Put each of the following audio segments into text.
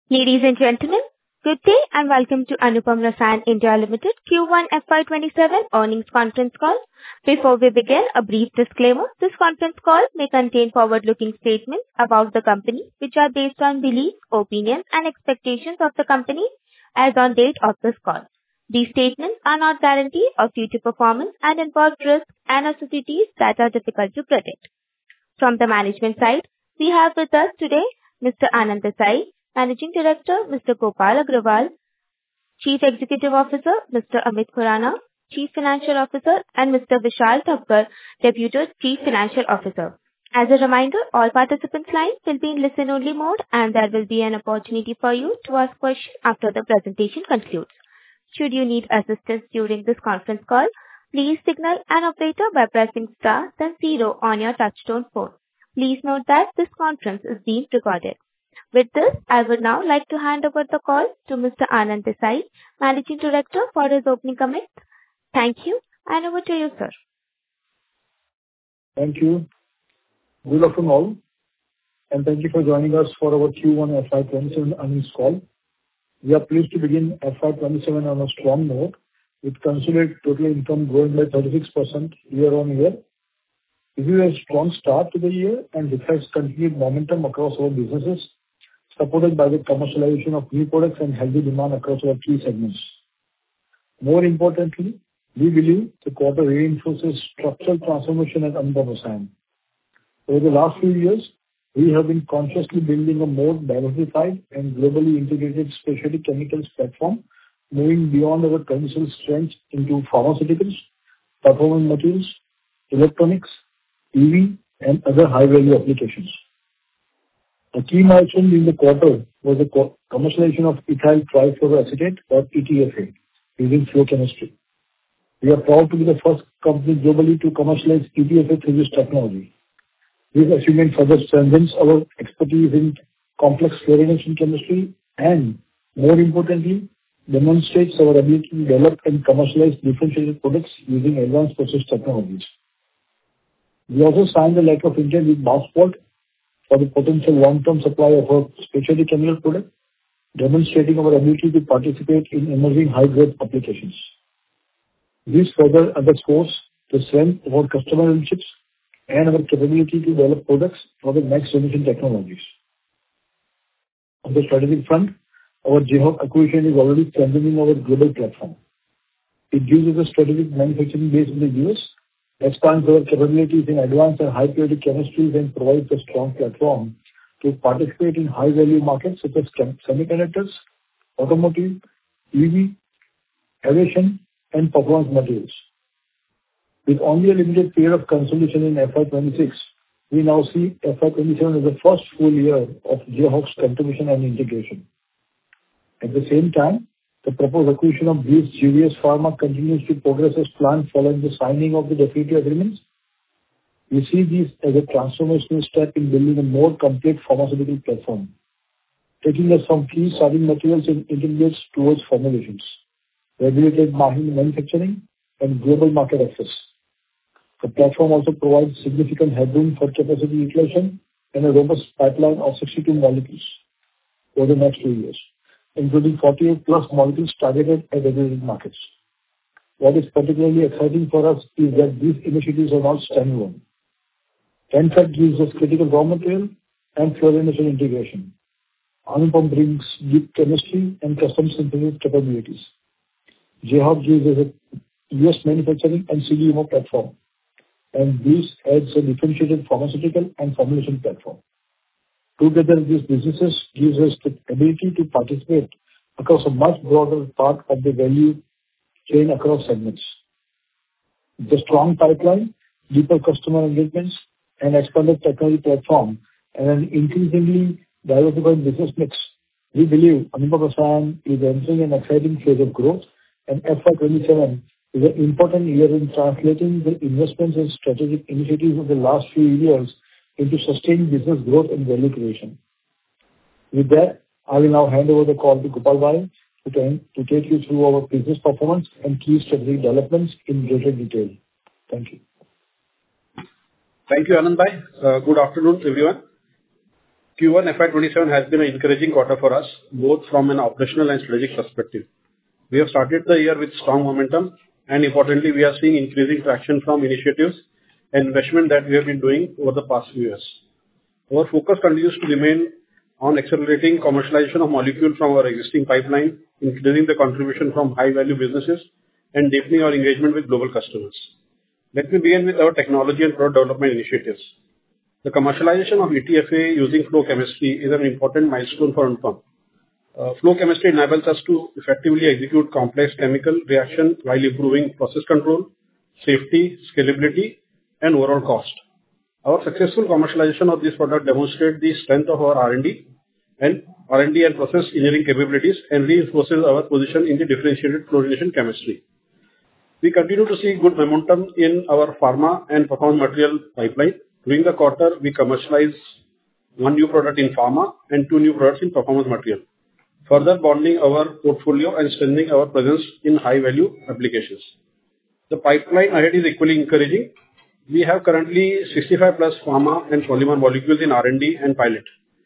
Ladies and gentlemen, good day and welcome to Anupam Rasayan India Limited Q1 FY27 earnings conference call. Before we begin, a brief disclaimer. This conference call may contain forward-looking statements about the company, which are based on beliefs, opinions, and expectations of the company as on date of this call. These statements are not guarantees of future performance and involve risks and uncertainties that are difficult to predict. From the management side, we have with us today Mr. Anand Desai, Managing Director, Mr. Gopal Agarwal, Chief Executive Officer, Mr. Amit Khurana, Chief Financial Officer, and Mr. Vishal Thakkar, Deputy Chief Financial Officer. As a reminder, all participants' lines will be in listen-only mode, and there will be an opportunity for you to ask questions after the presentation concludes. Should you need assistance during this conference call, please signal an operator by pressing star then 0 on your touchtone phone. Please note that this conference is being recorded. With this, I would now like to hand over the call to Mr. Anand Desai, Managing Director, for his opening comments. Thank you, and over to you, sir. Thank you. Good afternoon all, and thank you for joining us for our Q1 FY27 earnings call. We are pleased to begin FY27 on a strong note, with consolidated total income growing by 36% year-on-year. This is a strong start to the year and reflects continued momentum across our businesses, supported by the commercialization of new products and healthy demand across our key segments. More importantly, we believe the quarter reinforces structural transformation at Anupam Rasayan. Over the last few years, we have been consciously building a more diversified and globally integrated specialty chemicals platform, moving beyond our traditional strengths into pharmaceuticals, performance materials, electronics, EV, and other high-value applications. A key milestone in the quarter was the commercialization of ethyl trifluoroacetate, or ETFA, using flow chemistry. We are proud to be the first company globally to commercialize ETFA through this technology. This achievement further strengthens our expertise in complex fluorination chemistry and, more importantly, demonstrates our ability to develop and commercialize differentiated products using advanced process technologies. We also signed a letter of intent with Marsport for the potential long-term supply of our specialty chemical product, demonstrating our ability to participate in emerging high-growth applications. This further underscores the strength of our customer relationships and our capability to develop products for the next generation technologies. On the strategic front, our Jayhock acquisition is already strengthening our global platform. It gives us a strategic manufacturing base in the US, expands our capabilities in advanced and high-purity chemistries, and provides a strong platform to participate in high-value markets such as semiconductors, automotive, EV, aviation, and performance materials. With only a limited period of consolidation in FY26, we now see FY27 as the first full year of Jayhock's contribution and integration. At the same time, the proposed acquisition of Bri's GVS Pharma continues to progress as planned following the signing of the definitive agreements. We see this as a transformational step in building a more complete pharmaceutical platform, taking us from key starting materials and intermediates towards formulations, regulated manufacturing, and global market access. The platform also provides significant headroom for capacity utilization and a robust pipeline of 62 molecules over the next 2 years, including 48 plus molecules targeted at regulated markets. What is particularly exciting for us is that these initiatives are not standalone. NFAT gives us critical raw material and fluorination integration. Anupam brings deep chemistry and custom synthesis capabilities. Jayhock gives us a US manufacturing and CDMO platform, and this adds a differentiated pharmaceutical and formulation platform. Together, these businesses gives us the ability to participate across a much broader part of the value chain across segments. The strong pipeline, deeper customer engagements, and expanded technology platform, and an increasingly diversified business mix, we believe Anupam Rasayan is entering an exciting phase of growth, and FY27 is an important year in translating the investments and strategic initiatives of the last few years into sustained business growth and value creation. With that, I will now hand over the call to Gopal Bhai to take you through our business performance and key strategic developments in greater detail. Thank you. Thank you, Anand Bhai. Good afternoon, everyone. Q1 FY27 has been an encouraging quarter for us, both from an operational and strategic perspective. We have started the year with strong momentum, and importantly, we are seeing increasing traction from initiatives and investment that we have been doing over the past few years. Our focus continues to remain on accelerating commercialization of molecules from our existing pipeline, increasing the contribution from high-value businesses, and deepening our engagement with global customers. Let me begin with our technology and product development initiatives. The commercialization of ETFA using flow chemistry is an important milestone for Anupam. Flow chemistry enables us to effectively execute complex chemical reactions while improving process control, safety, scalability, and overall cost. Our successful commercialization of this product demonstrates the strength of our R&D and process engineering capabilities and reinforces our position in the differentiated fluorination chemistry. We continue to see good momentum in our pharma and performance material pipeline. During the quarter, we commercialized one new product in pharma and two new products in performance material, further broadening our portfolio and strengthening our presence in high-value applications. The pipeline ahead is equally encouraging. We have currently 65 plus pharma and polymer molecules in R&D and pilot,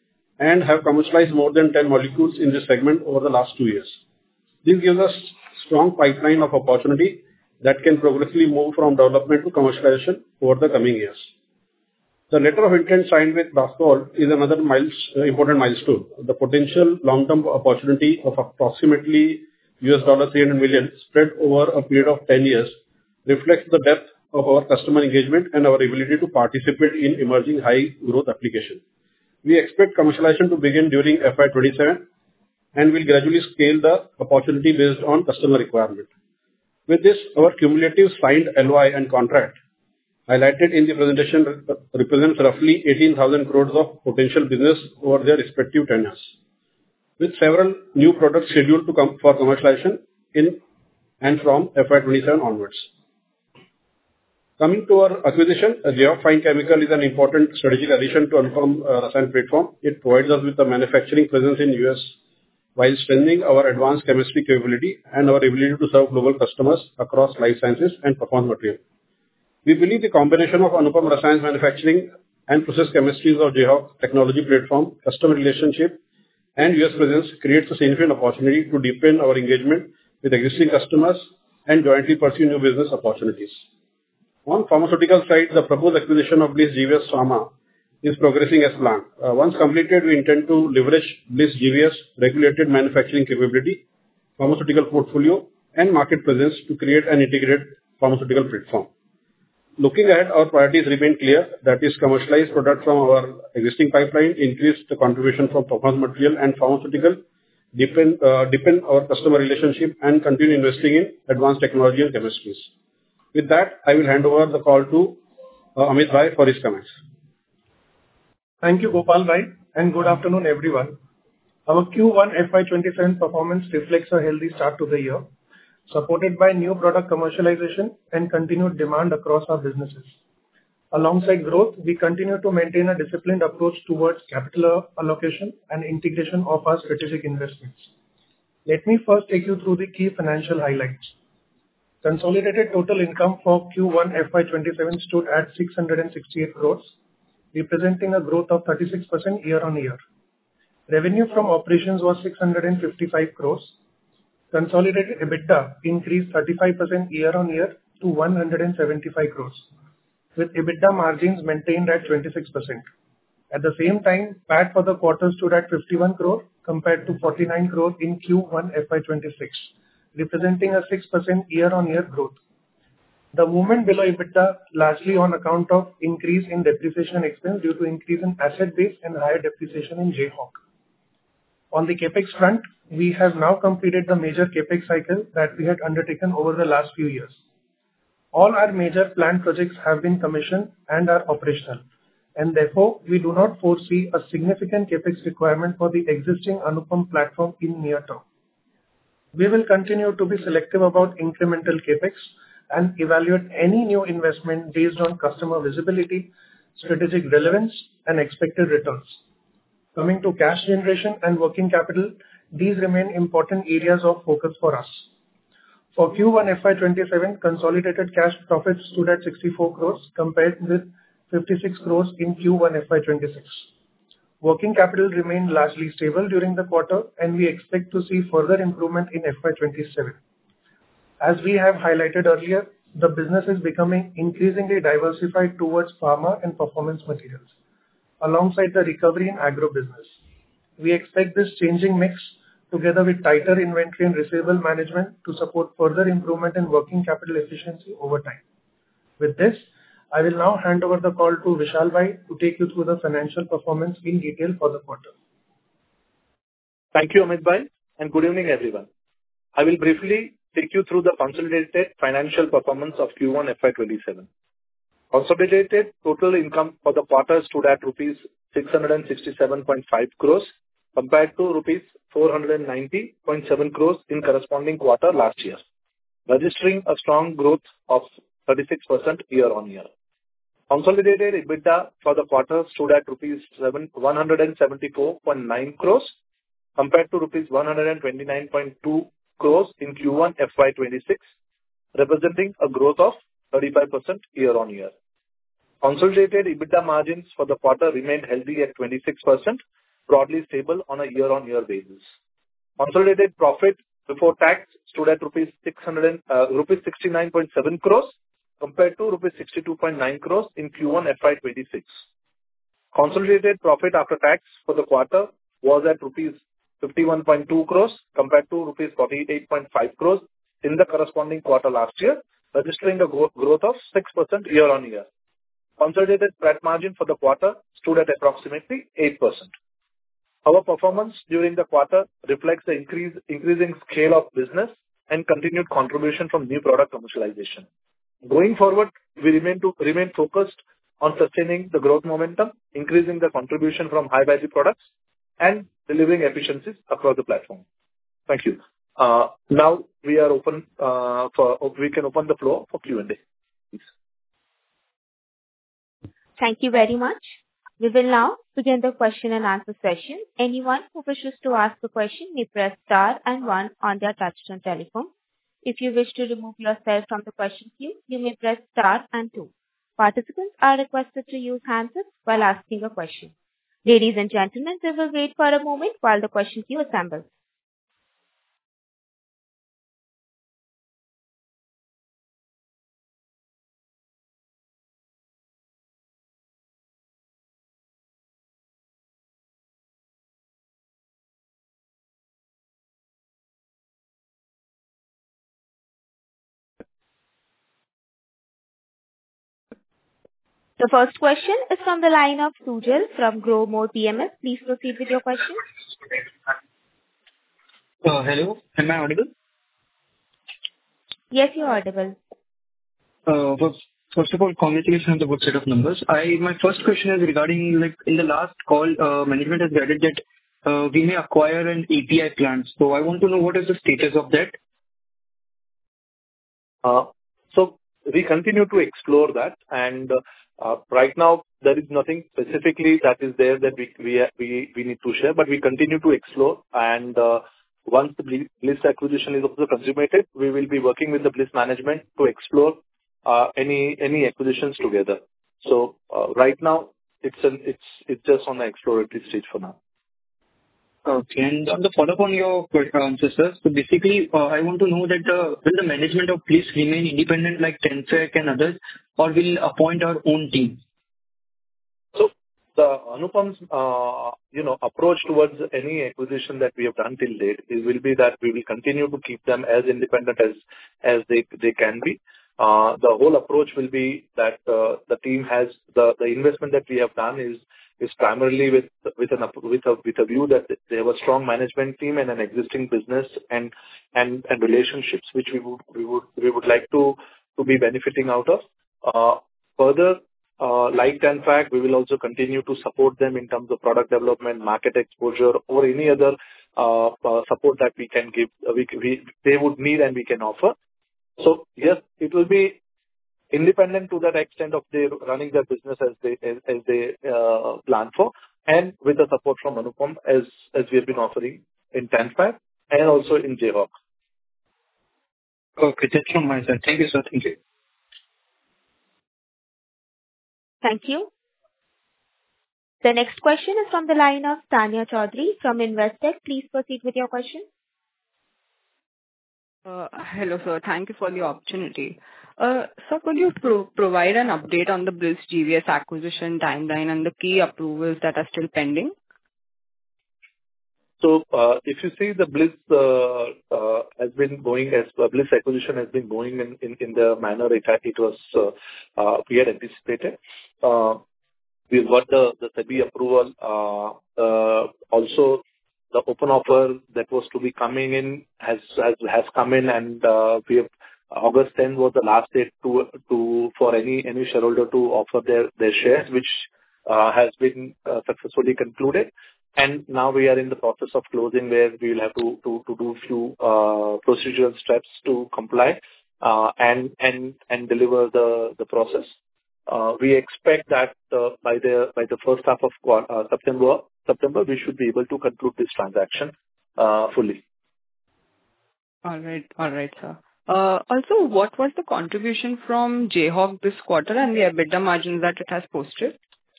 and have commercialized more than 10 molecules in this segment over the last 2 years. This gives us strong pipeline of opportunity that can progressively move from development to commercialization over the coming years. The letter of intent signed with Bastol is another important milestone. The potential long-term opportunity of approximately $300 million spread over a period of 10 years reflects the depth of our customer engagement and our ability to participate in emerging high-growth applications. We expect commercialization to begin during FY27 and will gradually scale the opportunity based on customer requirement. With this, our cumulative signed LOI and contract highlighted in the presentation represents roughly 18,000 crores of potential business over their respective tenures, with several new products scheduled to come for commercialization in and from FY27 onwards. Coming to our acquisition, Jayhock Fine Chemical is an important strategic addition to Anupam Rasayan platform. It provides us with a manufacturing presence in US while strengthening our advanced chemistry capability and our ability to serve global customers across life sciences and performance material. We believe the combination of Anupam Rasayan's manufacturing and process chemistries of Jayhock technology platform, customer relationship, and US presence creates a significant opportunity to deepen our engagement with existing customers and jointly pursue new business opportunities. On pharmaceutical side, the proposed acquisition of Bliss GVS Pharma is progressing as planned. Once completed, we intend to leverage Bliss GVS regulated manufacturing capability, pharmaceutical portfolio, and market presence to create an integrated pharmaceutical platform. Looking ahead, our priorities remain clear, that is, commercialize product from our existing pipeline, increase the contribution from performance material and pharmaceutical, deepen our customer relationship, and continue investing in advanced technology and chemistries. With that, I will hand over the call to Amit Bhai for his comments. Thank you, Gopal Bhai, and good afternoon, everyone. Our Q1 FY27 performance reflects a healthy start to the year, supported by new product commercialization and continued demand across our businesses. Alongside growth, we continue to maintain a disciplined approach towards capital allocation and integration of our strategic investments. Let me first take you through the key financial highlights. Consolidated total income for Q1 FY27 stood at 668 crores, representing a growth of 36% year-on-year. Revenue from operations was 655 crores. Consolidated EBITDA increased 35% year-on-year to 175 crores, with EBITDA margins maintained at 26%. At the same time, PAT for the quarter stood at 51 crore compared to 49 crore in Q1 FY26, representing a 6% year-on-year growth. The movement below EBITDA largely on account of increase in depreciation expense due to increase in asset base and higher depreciation in Jayhock. On the CapEx front, we have now completed the major CapEx cycle that we had undertaken over the last few years. All our major planned projects have been commissioned and are operational, and therefore we do not foresee a significant CapEx requirement for the existing Anupam platform in near term. We will continue to be selective about incremental CapEx and evaluate any new investment based on customer visibility, strategic relevance, and expected returns. Coming to cash generation and working capital, these remain important areas of focus for us. For Q1 FY27, consolidated cash profits stood at 64 crores compared with 56 crores in Q1 FY26. Working capital remained largely stable during the quarter, and we expect to see further improvement in FY 2027. As we have highlighted earlier, the business is becoming increasingly diversified towards pharma and performance materials, alongside the recovery in agro business. We expect this changing mix, together with tighter inventory and receivable management, to support further improvement in working capital efficiency over time. With this, I will now hand over the call to Vishal Bhai to take you through the financial performance in detail for the quarter. Thank you, Amit Bhai, and good evening, everyone. I will briefly take you through the consolidated financial performance of Q1 FY 2027. Consolidated total income for the quarter stood at rupees 667.5 crores compared to rupees 490.7 crores in corresponding quarter last year, registering a strong growth of 36% year-on-year. Consolidated EBITDA for the quarter stood at rupees 174.9 crores compared to rupees 129.2 crores in Q1 FY 2026, representing a growth of 35% year-on-year. Consolidated EBITDA margins for the quarter remained healthy at 26%, broadly stable on a year-on-year basis. Consolidated profit before tax stood at rupees 69.7 crores compared to rupees 62.9 crores in Q1 FY 2026. Consolidated profit after tax for the quarter was at rupees 51.2 crores compared to rupees 48.5 crores in the corresponding quarter last year, registering a growth of 6% year-on-year. Consolidated PAT margin for the quarter stood at approximately 8%. Our performance during the quarter reflects the increasing scale of business and continued contribution from new product commercialization. Going forward, we remain focused on sustaining the growth momentum, increasing the contribution from high-value products, and delivering efficiencies across the platform. Thank you. Now we can open the floor for Q&A, please. Thank you very much. We will now begin the question and answer session. Anyone who wishes to ask a question may press star and one on their touchtone telephone. If you wish to remove yourself from the question queue, you may press star and two. Participants are requested to use handsets while asking a question. Ladies and gentlemen, we will wait for a moment while the question queue assembles. The first question is from the line of Sujal from Growmore PMS. Please proceed with your question. Hello, am I audible? Yes, you're audible. First of all, congratulations on the good set of numbers. My first question is regarding, in the last call, management has guided that we may acquire an API plant. So I want to know what is the status of that. So we continue to explore that, and right now there is nothing specifically that is there that we need to share, but we continue to explore. And once the Bliss acquisition is also consummated, we will be working with the Bliss management to explore any acquisitions together. So right now it's just on the exploratory stage for now. Okay. And on the follow-up on your answer, sir, so basically, I want to know that will the management of Bliss remain independent like Tenfec and others, or will appoint our own team? So the Anupam's approach towards any acquisition that we have done till date will be that we will continue to keep them as independent as they can be. The whole approach will be that the team has the investment that we have done is primarily with a view that they have a strong management team and an existing business and relationships which we would like to be benefiting out of. Further, like Tenfec, we will also continue to support them in terms of product development, market exposure, or any other support that we can give. They would need and we can offer. So yes, it will be independent to that extent of they running their business as they plan for, and with the support from Anupam as we have been offering in Tenfec and also in Jayhawk. Okay, that's from my side. Thank you, sir. Thank you. Thank you. The next question is from the line of Tanya Chaudhary from Investec. Please proceed with your question. Hello, sir. Thank you for the opportunity. Sir, could you provide an update on the Bliss GVS acquisition timeline and the key approvals that are still pending? So, if you see the Bliss has been going as Bliss acquisition has been going in the manner it was we had anticipated. We've got the SEBI approval. Also, the open offer that was to be coming in has come in, and we have August 10th was the last date for any shareholder to offer their shares, which has been successfully concluded. And now we are in the process of closing, where we will have to do a few procedural steps to comply and deliver the process. We expect that by the first half of September, we should be able to conclude this transaction fully. All right, sir. Also, what was the contribution from Jayhawk this quarter and the EBITDA margins that it has posted?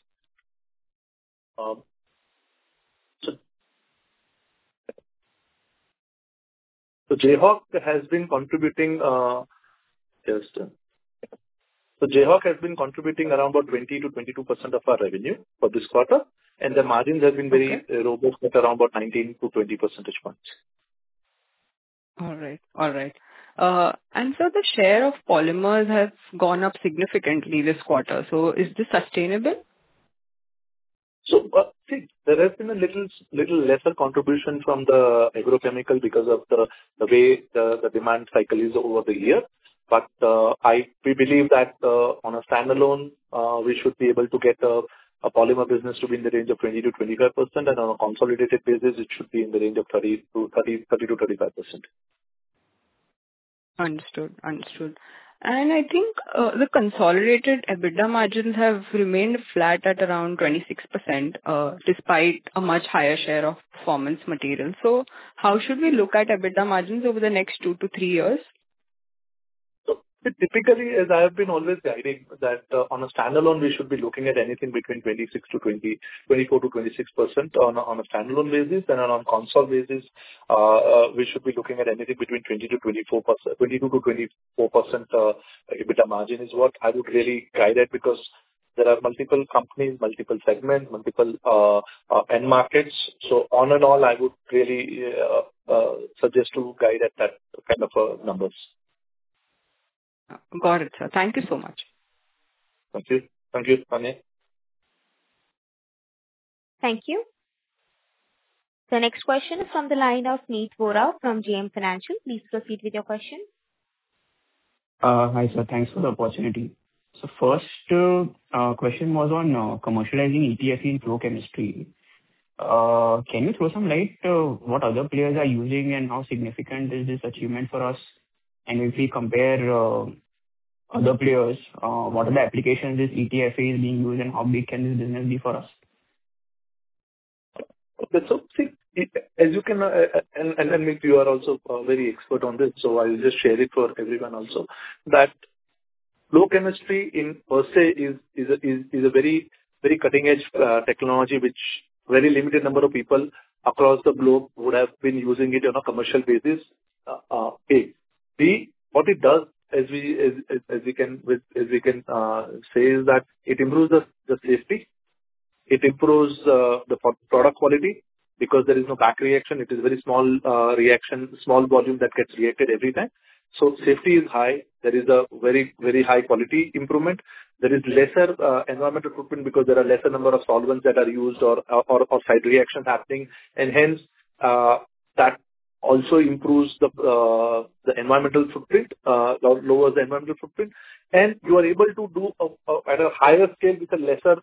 So Jayhawk has been contributing Jayhawk has been contributing around about 20 to 22% of our revenue for this quarter, and the margins have been very robust at around about 19 to 20 percentage points. All right. And so the share of polymers has gone up significantly this quarter. So is this sustainable? So, see, there has been a little lesser contribution from the agrochemical because of the way the demand cycle is over the year. But we believe that on a standalone, we should be able to get a polymer business to be in the range of 20 to 25%, and on a consolidated basis, it should be in the range of 30 to 35%. Understood. And I think the consolidated EBITDA margins have remained flat at around 26%, despite a much higher share of performance materials. So how should we look at EBITDA margins over the next 2 to 3 years? So typically, as I have been always guiding, that on a standalone, we should be looking at anything between 24 to 26% on a standalone basis, and on a console basis, we should be looking at anything between 22 to 24% EBITDA margin is what I would really guide at, because there are multiple companies, multiple segments, multiple end markets. So on and all, I would really suggest to guide at that kind of numbers. Got it, sir. Thank you so much. Thank you, Tanya. Thank you. The next question is from the line of Meet Vora from JM Financial. Please proceed with your question. Hi, sir. Thanks for the opportunity. So first question was on commercializing ETFE in flow chemistry. Can you throw some light what other players are using and how significant is this achievement for us? And if we compare other players, what are the applications this ETFE is being used, and how big can this business be for us? Okay, so see, as you can, and Meet, you are also very expert on this, so I will just share it for everyone also, that flow chemistry in per se is a very, very cutting edge technology, which very limited number of people across the globe would have been using it on a commercial basis. What it does, as we can say, is that it improves the safety, it improves the product quality, because there is no back reaction. It is very small reaction, small volume that gets reacted every time. So safety is high. There is a very, very high quality improvement. There is lesser environmental footprint, because there are lesser number of solvents that are used or side reactions happening, and hence that also improves the environmental footprint, lowers the environmental footprint, and you are able to do at a higher scale with a lesser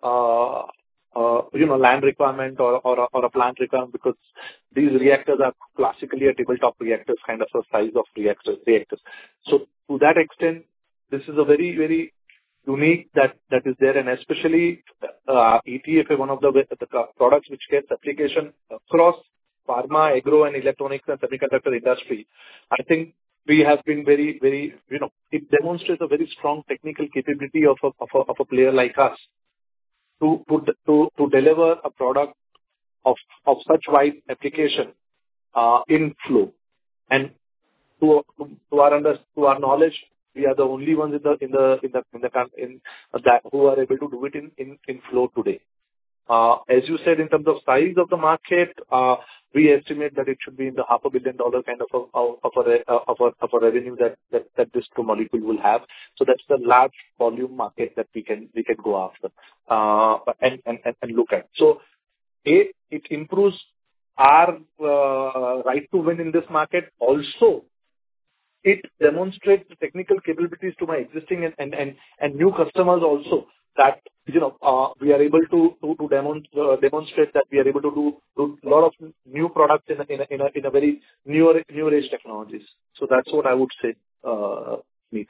land requirement or a plant requirement, because these reactors are classically a tabletop reactors, kind of a size of reactors. So to that extent, this is a very, very unique that is there, and especially ETFE, one of the products which gets application across pharma, agro, and electronics and semiconductor industry. I think we have been very, very, it demonstrates a very strong technical capability of a player like us to deliver a product of such wide application in flow. And to our knowledge, we are the only ones in that who are able to do it in flow today. As you said, in terms of size of the market, we estimate that it should be in the $500 million kind of a revenue that this molecule will have. So that's the large volume market that we can go after and look at. So it improves our right to win in this market. Also, it demonstrates the technical capabilities to my existing and new customers also, that we are able to demonstrate that we are able to do a lot of new products in a very newer age technologies. So that's what I would say, Meet.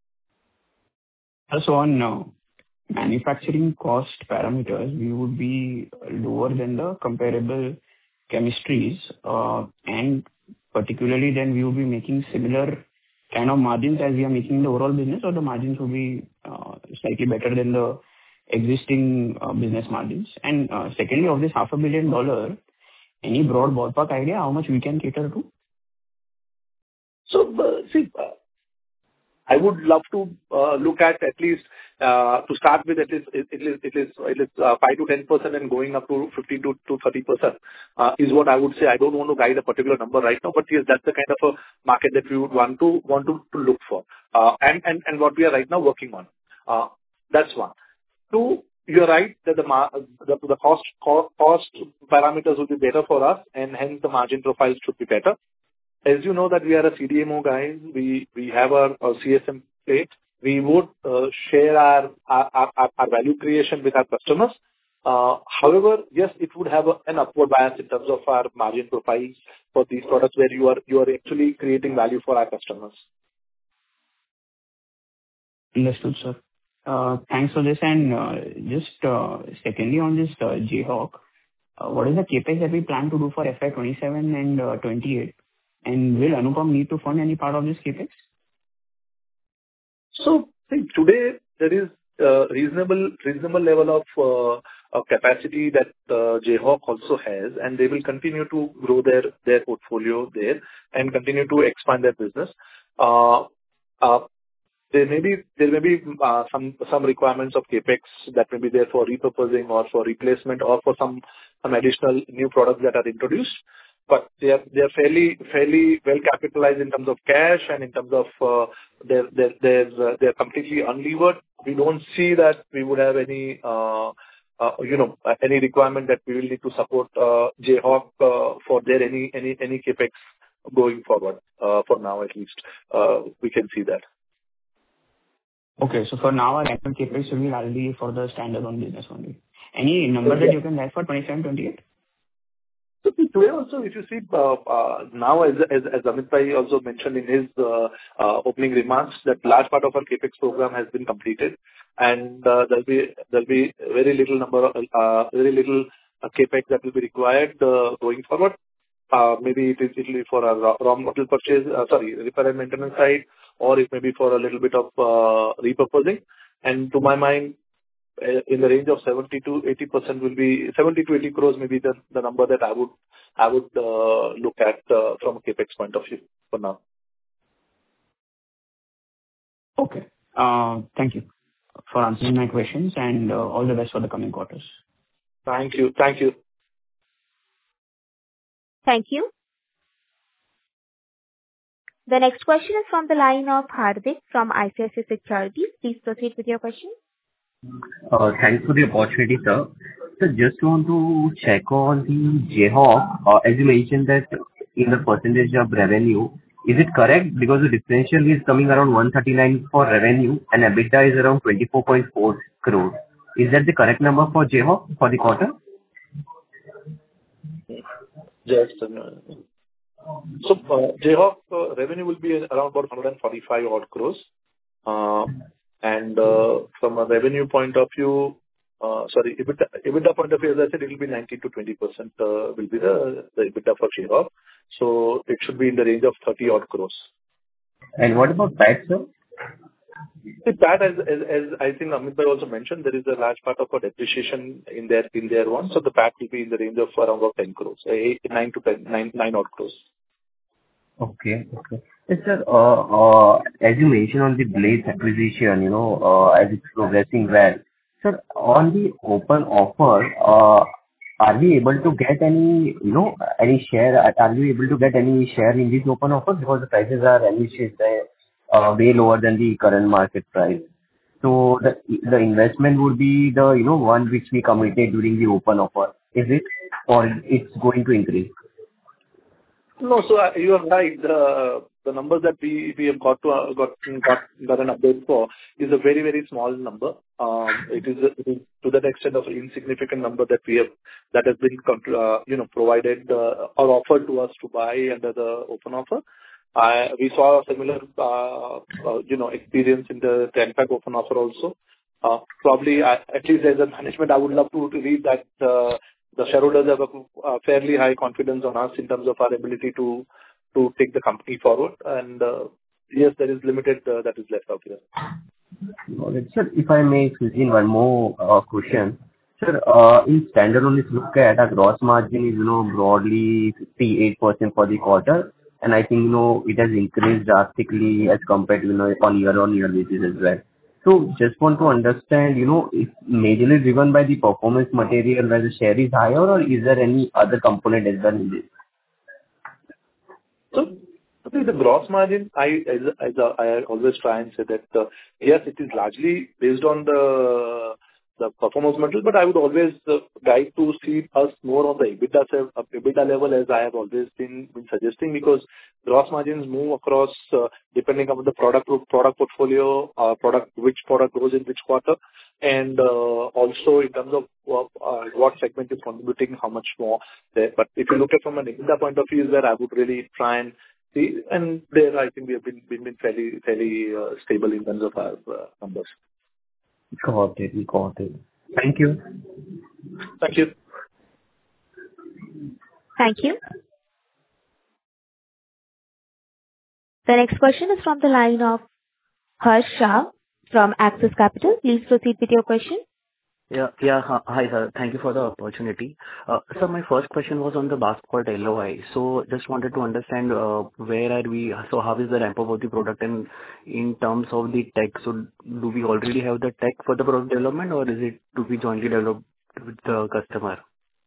Also on manufacturing cost parameters, we would be lower than the comparable chemistries, and particularly then we will be making similar kind of margins as we are making in the overall business, or the margins will be slightly better than the existing business margins. And secondly, of this $500 million, any broad ballpark idea how much we can cater to? So, I would love to look at least to start with, at least it is 5 to 10% and going up to 15 to 30% is what I would say. I don't want to guide a particular number right now, but yes, that's the kind of a market that we would want to look for, and what we are right now working on. That's one. Two, you're right that the cost parameters will be better for us, and hence the margin profiles should be better. As you know that we are a CDMO guys, we have our CSM plate. We would share our value creation with our customers. However, yes, it would have an upward bias in terms of our margin profiles for these products, where you are actually creating value for our customers. Understood, sir. Thanks for this. And just secondly on this Jayhawk, what is the CapEx that we plan to do for FY 27 and 28? And will Anupam need to fund any part of this CapEx? So, today there is reasonable level of capacity that Jayhawk also has, and they will continue to grow their portfolio there and continue to expand their business. There may be some requirements of CapEx that may be there for repurposing or for replacement or for some additional new products that are introduced. But they are fairly well capitalized in terms of cash and in terms of they're completely unlevered. We don't see that we would have any requirement that we will need to support Jayhawk for their any CapEx going forward. For now, at least, we can see that. Okay, so for now, our annual CapEx will be largely for the standalone business only. Any number that you can write for 27, 28? So today also, if you see now, as Amit Bhai also mentioned in his opening remarks, that large part of our CapEx program has been completed, and there'll be very little CapEx that will be required going forward. Maybe it will be for a raw material purchase, repair and maintenance side, or it may be for a little bit of repurposing. And to my mind, in the range of 70 to 80% will be 70 to 80 crores, maybe the number that I would look at from a CapEx point of view for now. Okay. Thank you for answering my questions, and all the best for the coming quarters. Thank you. Thank you. Thank you. The next question is from the line of Hardik from ICICI Securities. Please proceed with your question. Thanks for the opportunity, sir. So just want to check on the Jayhawk. As you mentioned that in the percentage of revenue, is it correct? Because the differential is coming around 139 for revenue and EBITDA is around 24.4 crores. Is that the correct number for Jayhawk for the quarter? Yes. So Jayhawk revenue will be around about 145 odd crores. And from a revenue point of view, EBITDA point of view, as I said, it will be 19 to 20% will be the EBITDA for Jayhawk. So it should be in the range of 30 odd crores. And what about PAT, sir? With that, as I think Amit Bhai also mentioned, there is a large part of our depreciation in there one. So the PAT will be in the range of around about 10 crores, 9 to 10, 9 odd crores. Okay. Okay. Yes, sir, as you mentioned on the Blaze acquisition, as it's progressing well. Sir, on the open offer, are we able to get any share? Are we able to get any share in this open offer? Because the prices are way lower than the current market price. So the investment would be the, one which we committed during the open offer. Is it, or it's going to increase? No, so you are right. The numbers that we have got an update for is a very, very small number. It is to that extent of insignificant number that has been provided or offered to us to buy under the open offer. We saw a similar experience in the 10-pack open offer also. Probably, at least as a management, I would love to read that the shareholders have a fairly high confidence on us in terms of our ability to take the company forward. And yes, there is limited that is left out here. Got it. Sir, if I may squeeze in one more question. Sir, in standalone, if you look at our gross margin is, broadly 58% for the quarter. And I think, it has increased drastically as compared to, on year-on-year basis as well. So just want to understand, if majorly driven by the performance material where the share is higher, or is there any other component as well in this? So I think the gross margin, I always try and say that, yes, it is largely based on the performance material, but I would always guide to see us more on the EBITDA level, as I have always been suggesting, because gross margins move across depending on the product portfolio, which product goes in which quarter, and also in terms of what segment is contributing how much more there. But if you look at from an EBITDA point of view, is where I would really try and see, and there I think we have been fairly stable in terms of our numbers. Got it. Thank you. Thank you. Thank you. The next question is from the line of Harsh Shah from Axis Capital. Please proceed with your question. Yeah. Hi, sir. Thank you for the opportunity. So my first question was on the Basport LOI. So just wanted to understand where are we? So how is the ramp up of the product, and in terms of the tech? So do we already have the tech for the product development, or is it to be jointly developed with the customer?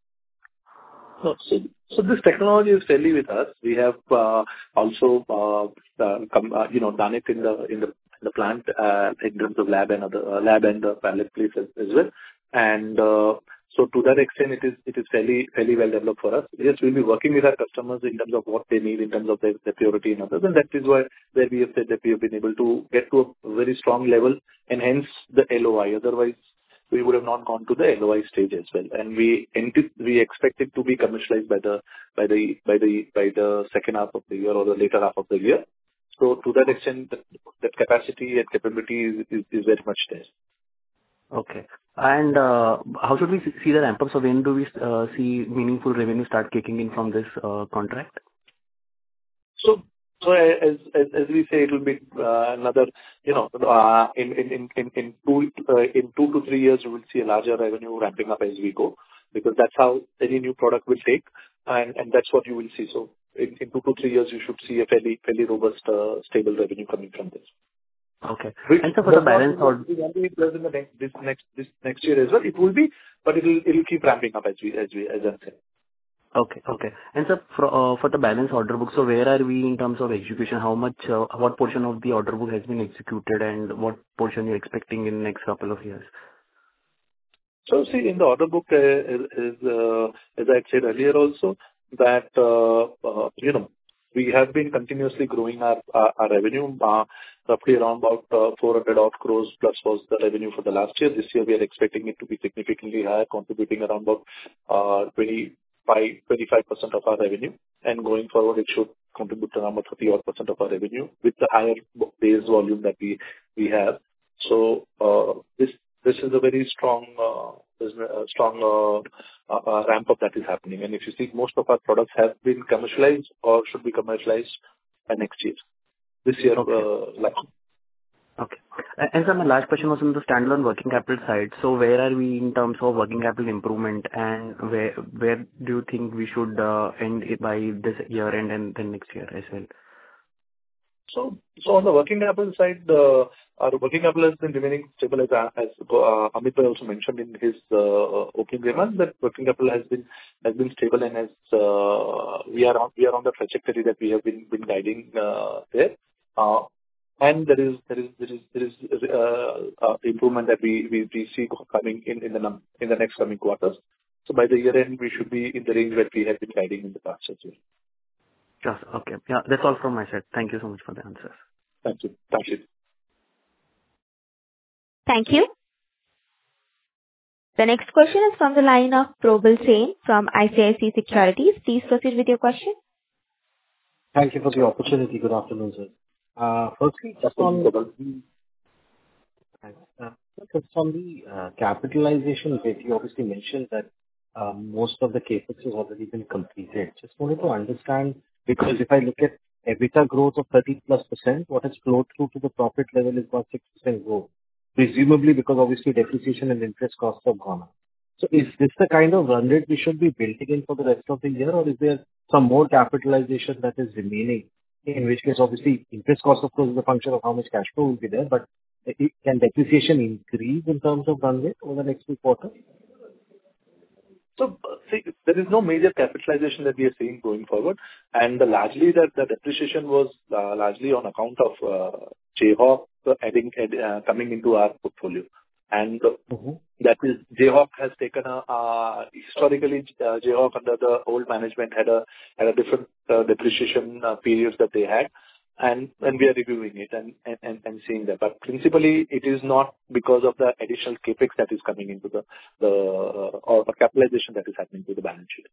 So this technology is fairly with us. We have also done it in the plant in terms of lab and the pilot place as well. And so to that extent, it is fairly well developed for us. Yes, we'll be working with our customers in terms of what they need in terms of their purity and others, and that is where we have said that we have been able to get to a very strong level, and hence the LOI. Otherwise, we would have not gone to the LOI stage as well. And we expect it to be commercialized by the second half of the year or the later half of the year. So to that extent, that capacity and capability is very much there. Okay. And how should we see the ramp up? So when do we see meaningful revenue start kicking in from this contract? So as we say, it will be another, in 2 to 3 years, we will see a larger revenue ramping up as we go, because that's how any new product will take, and that's what you will see. So in 2 to 3 years, you should see a fairly robust, stable revenue coming from this. Okay. And so for the balance or this next year as well, it will be, but it'll keep ramping up as I said. Okay. And so for the balance order book, so where are we in terms of execution? How much, what portion of the order book has been executed, and what portion you're expecting in the next couple of years? So see, in the order book, as I said earlier also, that, we have been continuously growing our revenue, roughly around about 400 odd crores plus was the revenue for the last year. This year, we are expecting it to be significantly higher, contributing around about 25% of our revenue. And going forward, it should contribute to around 30% odd of our revenue with the higher base volume that we have. So this is a very strong ramp up that is happening. And if you see, most of our products have been commercialized or should be commercialized by next year. This year, Okay. And sir, my last question was on the standalone working capital side. So where are we in terms of working capital improvement, and where do you think we should end it by this year end and then next year as well? So on the working capital side, our working capital has been remaining stable, as Amit also mentioned in his opening remarks, that working capital has been stable, and as we are on the trajectory that we have been guiding there. And there is improvement that we see coming in the next coming quarters. So by the year end, we should be in the range that we have been guiding in the past as well. Yes. Okay. Yeah, that's all from my side. Thank you so much for the answers. Thank you. Thank you. Thank you. The next question is from the line of Probal Sen from ICICI Securities. Please proceed with your question. Thank you for the opportunity. Good afternoon, sir. Firstly, just on the capitalization bit, you obviously mentioned that most of the CapEx has already been completed. Just wanted to understand, because if I look at EBITDA growth of 30+%, what has flowed through to the profit level is about 6% growth, presumably because obviously depreciation and interest costs have gone up. So is this the kind of run rate we should be building in for the rest of the year, or is there some more capitalization that is remaining? In which case, obviously, interest cost, of course, is a function of how much cash flow will be there, but can depreciation increase in terms of run rate over the next few quarters? So, see, there is no major capitalization that we are seeing going forward, and largely the depreciation was largely on account of Jayhawk coming into our portfolio. And that is, Jayhawk has taken historically, Jayhawk under the old management had a different depreciation periods that they had, and we are reviewing it and seeing that. But principally, it is not because of the additional capex that is coming into or the capitalization that is happening to the balance sheet.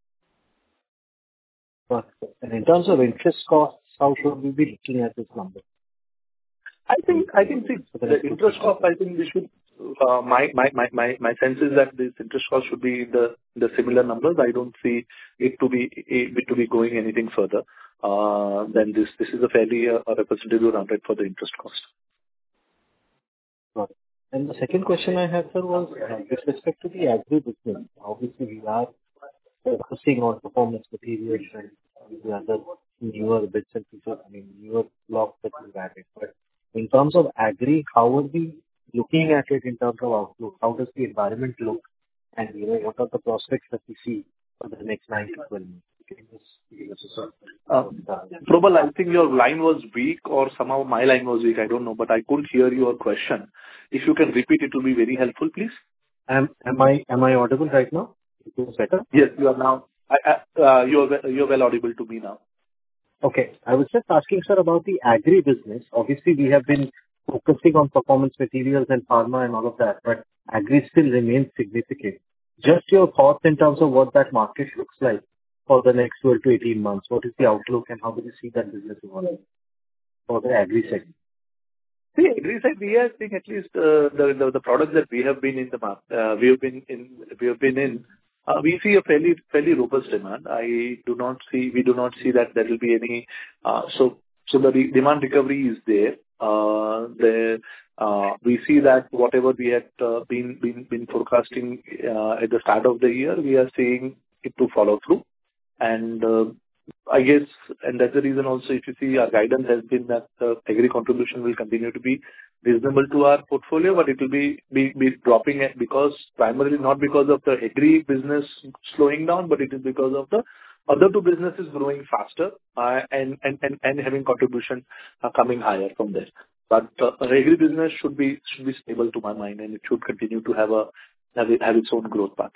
And in terms of interest costs, how should we be looking at this number? I think the interest cost, I think we should, my sense is that this interest cost should be in the similar numbers. I don't see it to be going anything further than this. This is a fairly representative run rate for the interest cost. Got it. And the second question I had, sir, was with respect to the agri business. Obviously, we are focusing on performance materials and the other newer bits and pieces, newer blocks that we've added. But in terms of agri, how are we looking at it in terms of outlook? How does the environment look? And what are the prospects that we see for the next 9 to 12 months? Probal, I think your line was weak, or somehow my line was weak. I don't know, but I couldn't hear your question. If you can repeat, it will be very helpful, please. Am I audible right now? Is it better? Yes, you are now. You're well audible to me now. Okay. I was just asking, sir, about the agri business. Obviously, we have been focusing on performance materials and pharma and all of that, but agri still remains significant. Just your thoughts in terms of what that market looks like for the next 12 to 18 months. What is the outlook, and how do you see that business evolving for the agri segment? See, agri side, we are seeing at least the products that we have been in the market. We see a fairly robust demand. We do not see that there will be any. So the demand recovery is there. We see that whatever we had been forecasting at the start of the year, we are seeing it to follow through. And I guess, and that's the reason also, if you see, our guidance has been that the agri contribution will continue to be reasonable to our portfolio, but it will be dropping it primarily not because of the agri business slowing down, but it is because of the other two businesses growing faster and having contribution coming higher from there. But agri business should be stable to my mind, and it should continue to have its own growth path.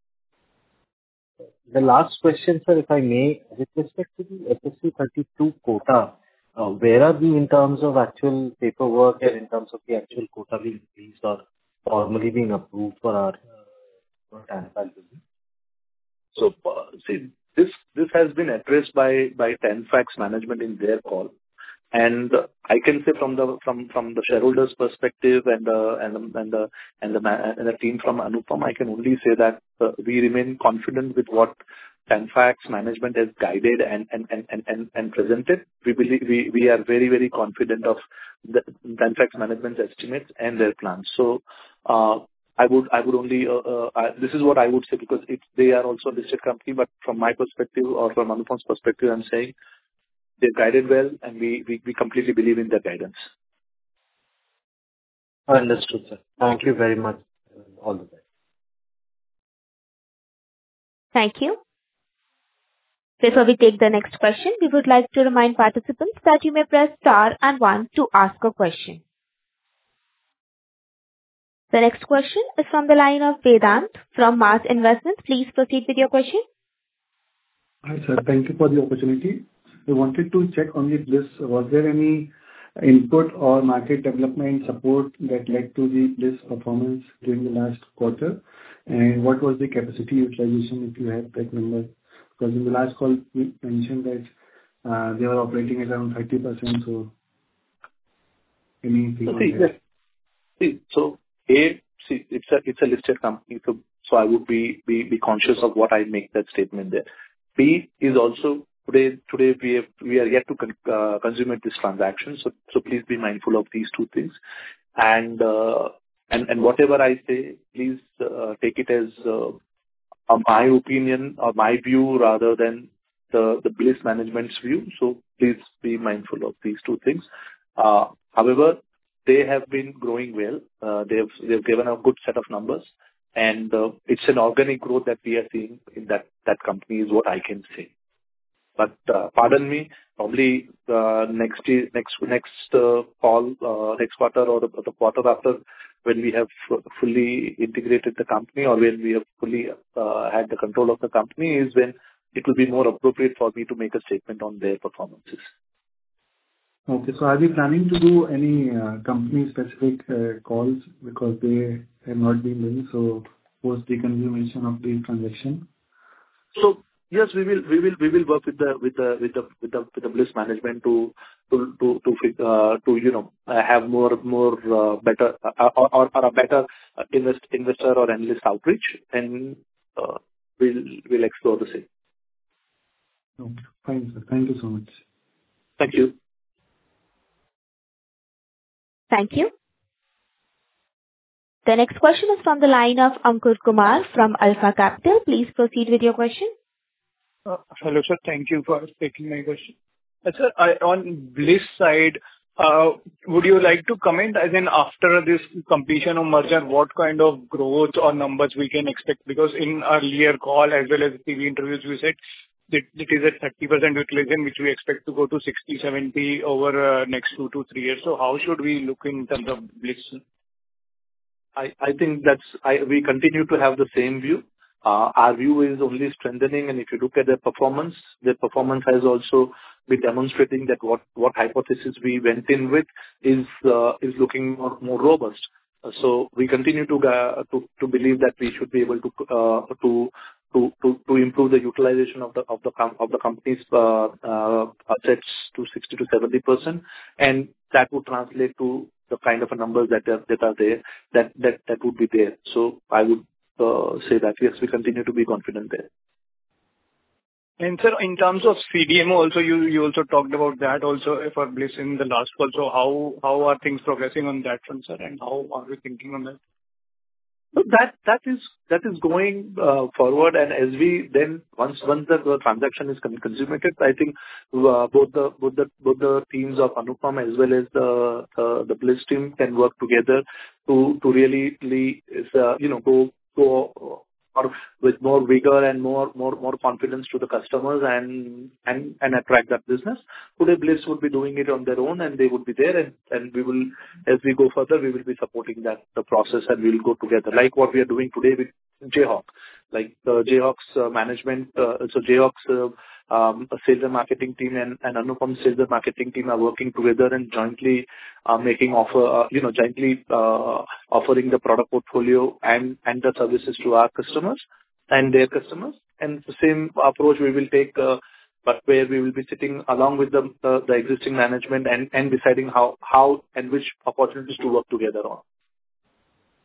The last question, sir, if I may, with respect to the FSC 32 quota, where are we in terms of actual paperwork and in terms of the actual quota being released or formally being approved for our TANFAC business? So, see, this has been addressed by TANFAC's management in their call, and I can say from the shareholders' perspective and the team from Anupam, I can only say that we remain confident with what Tanfax management has guided and presented. We are very, very confident of the Tanfax management's estimates and their plans. So, I would only, this is what I would say, because they are also a listed company, but from my perspective or from Anupam's perspective, I'm saying they've guided well, and we completely believe in their guidance. Understood, sir. Thank you very much. All the best. Thank you. Before we take the next question, we would like to remind participants that you may press star and one to ask a question. The next question is from the line of Vedant from Mars Investments. Please proceed with your question. Hi, sir. Thank you for the opportunity. I wanted to check on the Bliss. Was there any input or market development support that led to the Bliss performance during the last quarter? And what was the capacity utilization, if you have that number? Because in the last call, you mentioned that they were operating at around 30%, so anything on that? It's a listed company, so I would be conscious of what I make that statement there. B is also today we are yet to consummate this transaction, so please be mindful of these two things. And whatever I say, please take it as my opinion or my view rather than the Bliss management's view. So please be mindful of these two things. However, they have been growing well. They've given a good set of numbers, and it's an organic growth that we are seeing in that company is what I can say. But pardon me, probably next call, next quarter or the quarter after, when we have fully integrated the company or when we have fully had the control of the company, is when it will be more appropriate for me to make a statement on their performances. Okay. So are we planning to do any company-specific calls, because they have not been doing so post the consummation of the transaction? So yes, we will work with the Bliss management to have more better or a better investor or analyst outreach, and we'll explore the same. Okay, fine, sir. Thank you so much. Thank you. Thank you. The next question is from the line of Ankur Kumar from Alpha Capital. Please proceed with your question. Hello, sir. Thank you for taking my question. Sir, on Bliss side, would you like to comment, as in after this completion of merger, what kind of growth or numbers we can expect? Because in earlier call as well as TV interviews, we said that it is at 30% utilization, which we expect to go to 60-70 over next 2 to 3 years. So how should we look in terms of Bliss? I think we continue to have the same view. Our view is only strengthening, and if you look at their performance has also been demonstrating that what hypothesis we went in with is looking more robust. So we continue to believe that we should be able to improve the utilization of the company's assets to 60-70%, and that would translate to the kind of numbers that are there, that would be there. So I would say that yes, we continue to be confident there. And sir, in terms of CDMO also, you also talked about that also for Bliss in the last call. So how are things progressing on that front, sir, and how are we thinking on that? So that is going forward, and as we then once the transaction is consummated, I think both the teams of Anupam as well as the Bliss team can work together to really go with more vigor and more confidence to the customers and attract that business. Today, Bliss would be doing it on their own, and they would be there, and we will, as we go further, we will be supporting the process, and we will go together, like what we are doing today with Jayhawk. Like Jayhawk's management, so Jayhawk's sales and marketing team and Anupam's sales and marketing team are working together and jointly jointly offering the product portfolio and the services to our customers and their customers. And the same approach we will take, but where we will be sitting along with the existing management and deciding how and which opportunities to work together on.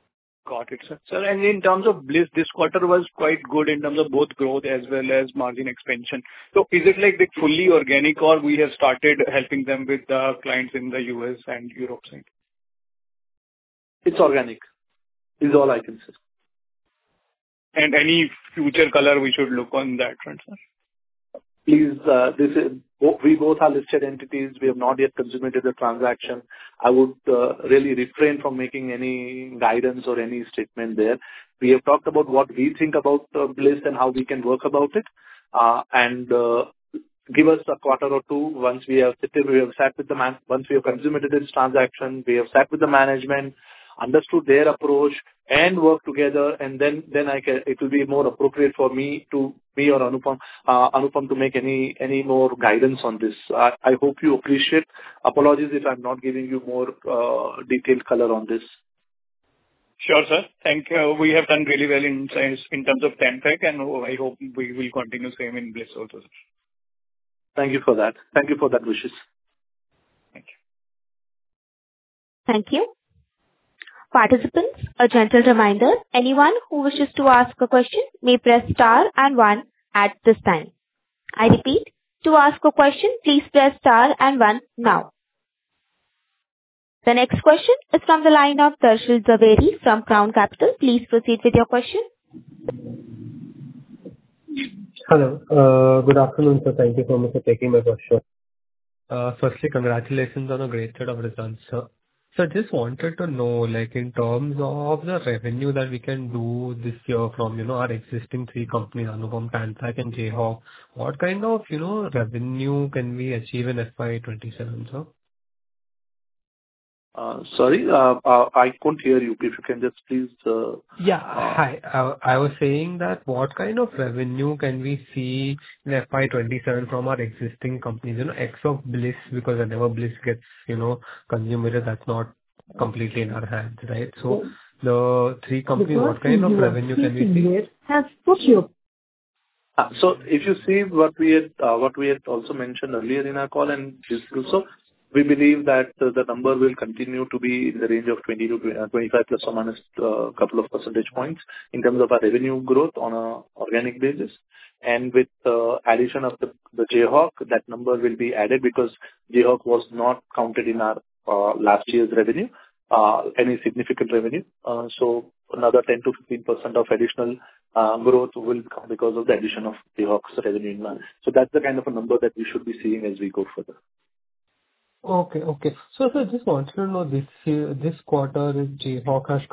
Got it, sir. Sir, and in terms of Bliss, this quarter was quite good in terms of both growth as well as margin expansion. So is it like fully organic, or we have started helping them with the clients in the U.S. and Europe side? It's organic, is all I can say. And any future color we should look on that front, sir? Please, we both are listed entities. We have not yet consummated the transaction. I would really refrain from making any guidance or any statement there. We have talked about what we think about Bliss and how we can work about it. And give us a quarter or two once we have sat with the once we have consummated this transaction, we have sat with the management, understood their approach, and work together, and then it will be more appropriate for me or Anupam to make any more guidance on this. I hope you appreciate. Apologies if I'm not giving you more detailed color on this. Sure, sir. Thank you. We have done really well in terms of Tempec, and I hope we will continue same in Bliss also, sir. Thank you for that. Thank you for that wishes. Thank you. Thank you. Participants, a gentle reminder, anyone who wishes to ask a question may press star and one at this time. I repeat, to ask a question, please press star and one now. The next question is from the line of Darshil Jhaveri from Crown Capital. Please proceed with your question. Hello. Good afternoon, sir. Thank you so much for taking my question. Firstly, congratulations on a great set of results, sir. So just wanted to know, like, in terms of the revenue that we can do this year from, our existing three companies, Anupam, Tanfac, and Jayhawk, what kind of, revenue can we achieve in FY 27, sir? Sorry, I couldn't hear you. If you can just please... Hi. I was saying that what kind of revenue can we see in FY 27 from our existing companies, X of Bliss, because whenever Bliss gets, consummated, that's not completely in our hands, right? So the three companies, what kind of revenue can we see? So if you see what we had also mentioned earlier in our call, and this also, we believe that the number will continue to be in the range of 20 to 25 plus or minus a couple of percentage points in terms of our revenue growth on an organic basis. And with the addition of the Jayhawk, that number will be added because Jayhawk was not counted in our last year's revenue, any significant revenue. So another 10 to 15% of additional growth will come because of the addition of Jayhawk's revenue. So that's the kind of a number that we should be seeing as we go further. Okay. So just wanted to know this quarter, Jayhawk has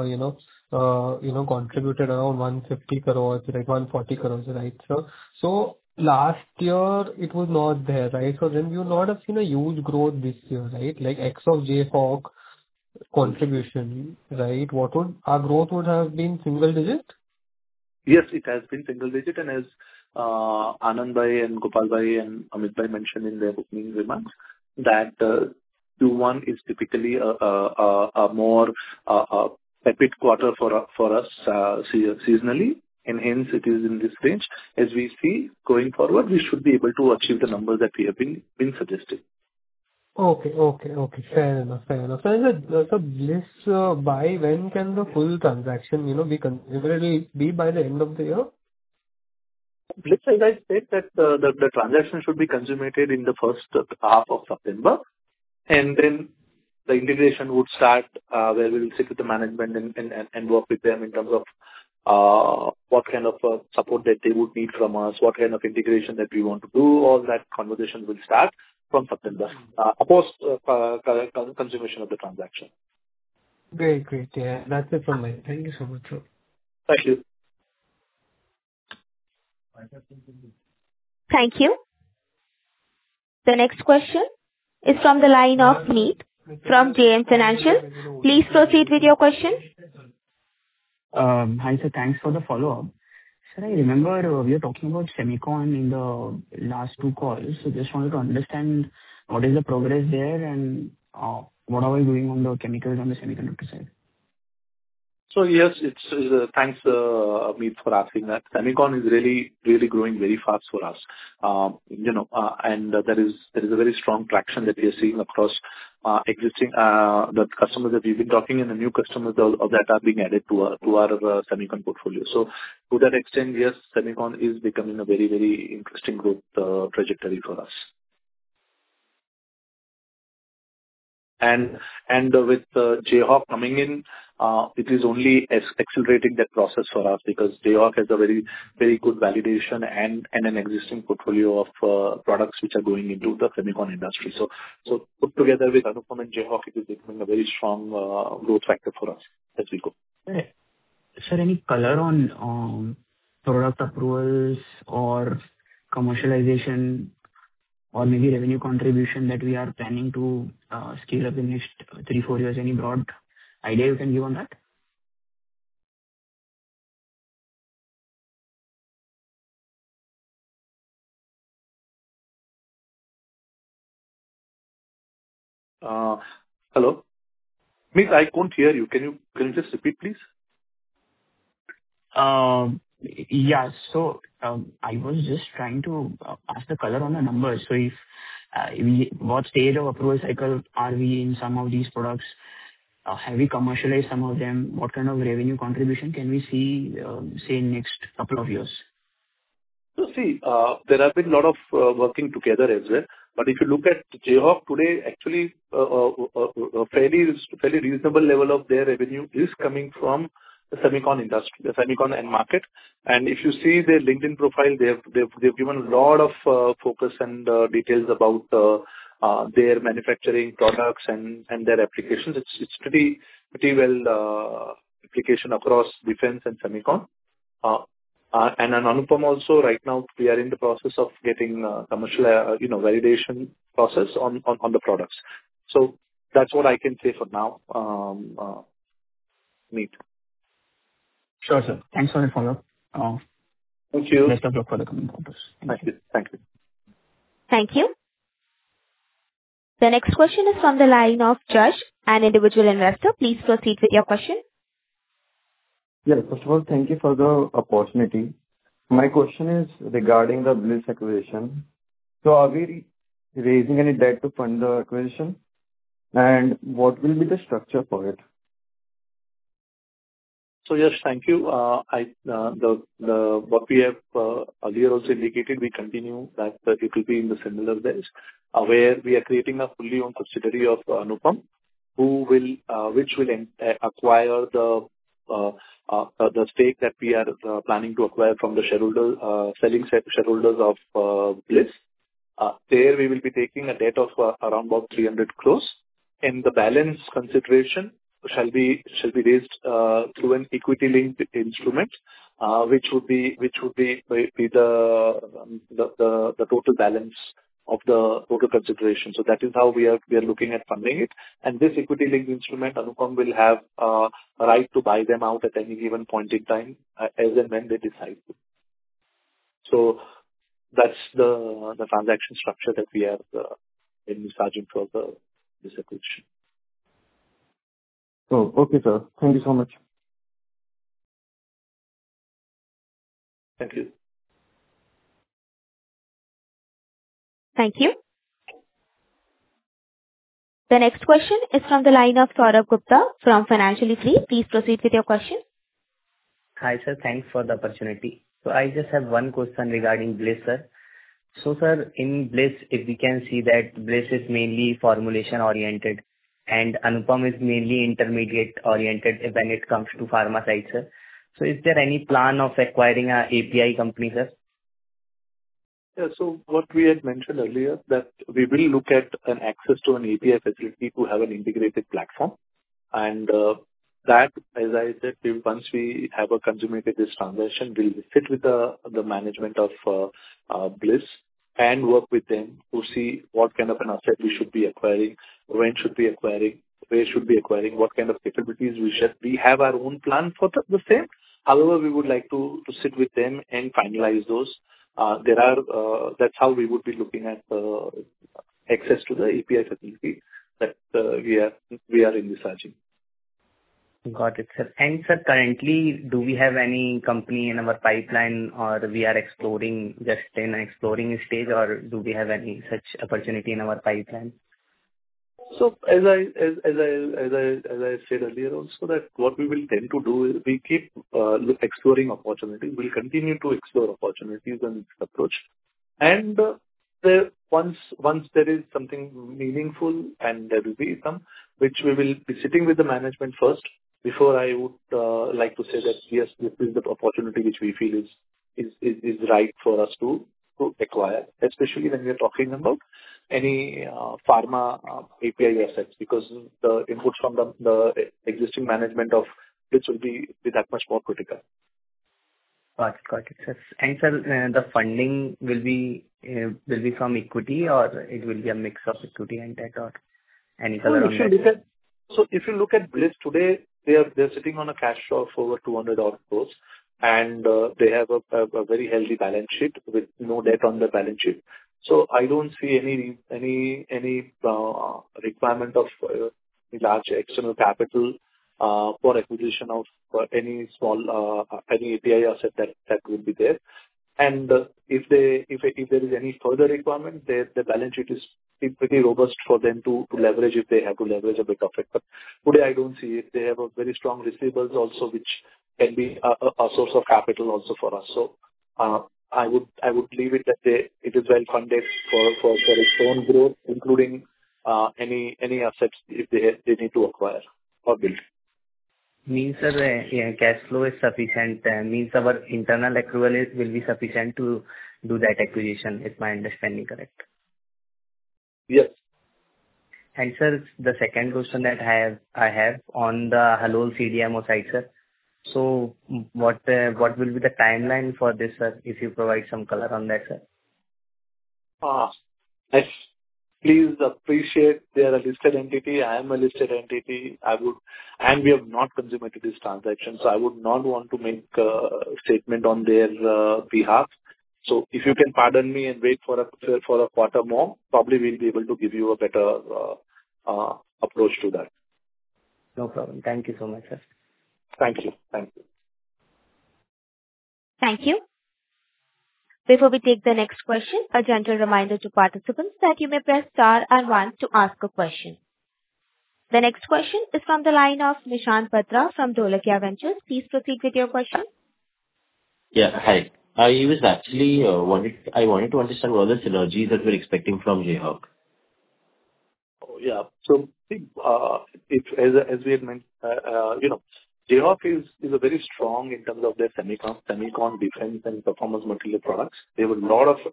contributed around 150 crores, like 140 crores, right, sir? So last year it was not there, right? So then you would not have seen a huge growth this year, right? Like X of Jayhawk contribution, right? Our growth would have been single digit? Yes, it has been single digit, and as Anand Bhai and Gopal Bhai and Amit Bhai mentioned in their opening remarks, that Q1 is typically a more tepid quarter for us seasonally, and hence it is in this range. As we see going forward, we should be able to achieve the numbers that we have been suggesting. Okay. Fair enough. So Bliss, by when can the full transaction, be consummated? Will it be by the end of the year? Bliss, as I said, that the transaction should be consummated in the first half of September, and then the integration would start, where we will sit with the management and work with them in terms of what kind of support that they would need from us, what kind of integration that we want to do. All that conversation will start from September, post consummation of the transaction. Great. Yeah, that's it from me. Thank you so much, sir. Thank you. Thank you. The next question is from the line of Meet from JM Financial. Please proceed with your question. Hi, sir. Thanks for the follow-up. Sir, I remember we were talking about Semicon in the last two calls. So just wanted to understand what is the progress there and what are we doing on the chemicals on the semiconductor side? So yes, thanks, Meet, for asking that. Semicon is really growing very fast for us. And there is a very strong traction that we are seeing across existing the customers that we've been talking and the new customers that are being added to our Semicon portfolio. So to that extent, yes, Semicon is becoming a very interesting growth trajectory for us. And with Jayhawk coming in, it is only accelerating that process for us because Jayhawk has a very good validation and an existing portfolio of products which are going into the Semicon industry. So put together with Anupam and Jayhawk, it is becoming a very strong growth factor for us as we go. Sir, any color on product approvals or commercialization or maybe revenue contribution that we are planning to scale up in next 3-4 years? Any broad idea you can give on that? Hello? Meet, I couldn't hear you. Can you just repeat, please? Yeah. So I was just trying to ask the color on the numbers. So if what stage of approval cycle are we in some of these products? Have we commercialized some of them? What kind of revenue contribution can we see, say, in next couple of years? So see, there have been a lot of working together as well. But if you look at Jayhawk today, actually, a fairly reasonable level of their revenue is coming from the Semicon industry, the Semicon end market. And if you see their LinkedIn profile, they've given a lot of focus and details about their manufacturing products and their applications. It's pretty well application across defense and Semicon. And on Anupam also, right now, we are in the process of getting commercial, validation process on the products. So that's what I can say for now, Meet. Sure, sir. Thanks for the follow-up. Thank you. Best of luck for the coming quarters. Thank you. Thank you. Thank you. The next question is from the line of Josh, an individual investor. Please proceed with your question. Yeah. First of all, thank you for the opportunity. My question is regarding the Bliss acquisition. So are we raising any debt to fund the acquisition? And what will be the structure for it? So yes, thank you. What we have earlier also indicated, we continue that it will be in the similar ways, where we are creating a fully owned subsidiary of Anupam, which will acquire the stake that we are planning to acquire from the selling shareholders of Bliss. There we will be taking a debt of around about 300 crores, and the balance consideration shall be raised through an equity-linked instrument, which would be the total balance of the total consideration. So that is how we are looking at funding it. And this equity-linked instrument, Anupam will have a right to buy them out at any given point in time, as and when they decide to. So that's the transaction structure that we are envisaging for this acquisition. Oh, okay, sir. Thank you so much. Thank you. Thank you. The next question is from the line of Saurabh Gupta from Financially Free. Please proceed with your question. Hi, sir. Thanks for the opportunity. So I just have one question regarding Bliss, sir. So, sir, in Bliss, if we can see that Bliss is mainly formulation-oriented and Anupam is mainly intermediate-oriented when it comes to pharma side, sir. So is there any plan of acquiring an API company, sir? Yeah. So what we had mentioned earlier, that we will look at an access to an API facility to have an integrated platform. And that, as I said, once we have consummated this transaction, we'll sit with the management of Bliss and work with them to see what kind of an asset we should be acquiring, when should be acquiring, where should be acquiring, what kind of capabilities we should. We have our own plan for the same. However, we would like to sit with them and finalize those. That's how we would be looking at access to the API facility that we are envisaging. Got it, sir. And sir, currently, do we have any company in our pipeline, or we are exploring, just in an exploring stage, or do we have any such opportunity in our pipeline? So as I said earlier also, that what we will tend to do is we keep exploring opportunities. We'll continue to explore opportunities and this approach. And once there is something meaningful, and there will be some, which we will be sitting with the management first before I would like to say that, yes, this is the opportunity which we feel is right for us to acquire, especially when we are talking about any pharma API assets, because the inputs from the existing management of this will be that much more critical. Got it, sir. And sir, the funding will be from equity, or it will be a mix of equity and debt, or any color on that? So if you look at Bliss today, they're sitting on a cash of over 200 odd crores, and they have a very healthy balance sheet with no debt on the balance sheet. So I don't see any requirement of large external capital for acquisition of any small any API asset that would be there. And if there is any further requirement, the balance sheet is pretty robust for them to leverage if they have to leverage a bit of it. But today I don't see it. They have a very strong receivables also, which can be a source of capital also for us. So I would leave it that it is well funded for its own growth, including any assets if they need to acquire or build. Means, sir, cash flow is sufficient. Means our internal accrual will be sufficient to do that acquisition. Is my understanding correct? Yes. And sir, the second question that I have on the Halol CDMO side, sir. So what will be the timeline for this, sir? If you provide some color on that, sir. Yes. Please appreciate they are a listed entity. I am a listed entity. And we have not consummated this transaction, so I would not want to make a statement on their behalf. So if you can pardon me and wait for a quarter more, probably we'll be able to give you a better approach to that. No problem. Thank you so much, sir. Thank you. Thank you. Before we take the next question, a gentle reminder to participants that you may press star and 1 to ask a question. The next question is from the line of Nishant Batra from Dholakia Ventures. Please proceed with your question. Yeah, hi. I was actually wanted to understand what are the synergies that we're expecting from Jayhawk. Oh, yeah. So, as we had mentioned, Jayhawk is a very strong in terms of their semicon defense and performance material products. They have a lot of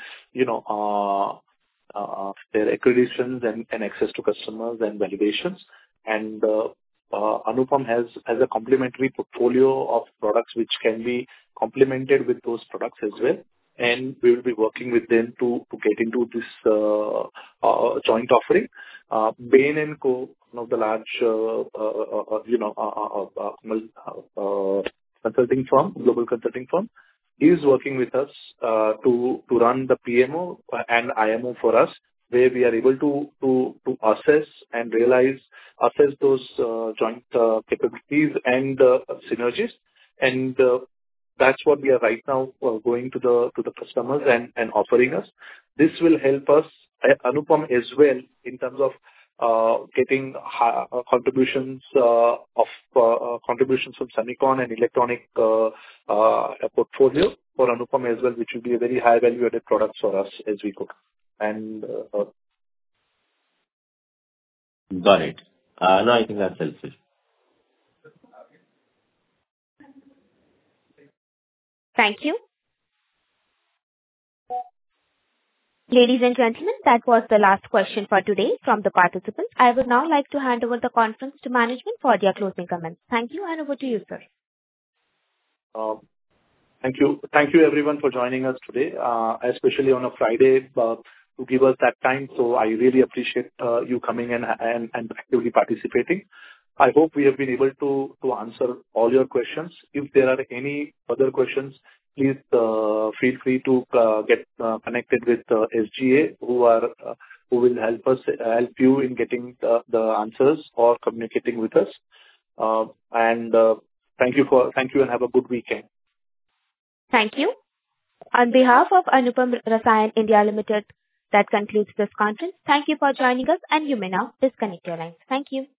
their accreditations and access to customers and validations. And Anupam has a complementary portfolio of products which can be complemented with those products as well. And we will be working with them to get into this joint offering. Bain & Co, one of the large consulting firm, global consulting firm, is working with us to run the PMO and IMO for us, where we are able to assess and assess those joint capabilities and synergies. And that's what we are right now going to the customers and offering us. This will help us, Anupam, as well, in terms of getting contributions from semicon and electronic portfolio for Anupam as well, which will be a very high value added product for us as we go. And got it. No, I think that's helpful. Thank you. Ladies and gentlemen, that was the last question for today from the participants. I would now like to hand over the conference to management for their closing comments. Thank you, and over to you, sir. Thank you. Thank you, everyone, for joining us today, especially on a Friday, to give us that time. So I really appreciate you coming and actively participating. I hope we have been able to answer all your questions. If there are any further questions, please feel free to get connected with SGA, who will help you in getting the answers or communicating with us. Thank you and have a good weekend. Thank you. On behalf of Anupam Rasayan India Limited, that concludes this conference. Thank you for joining us, and you may now disconnect your lines. Thank you.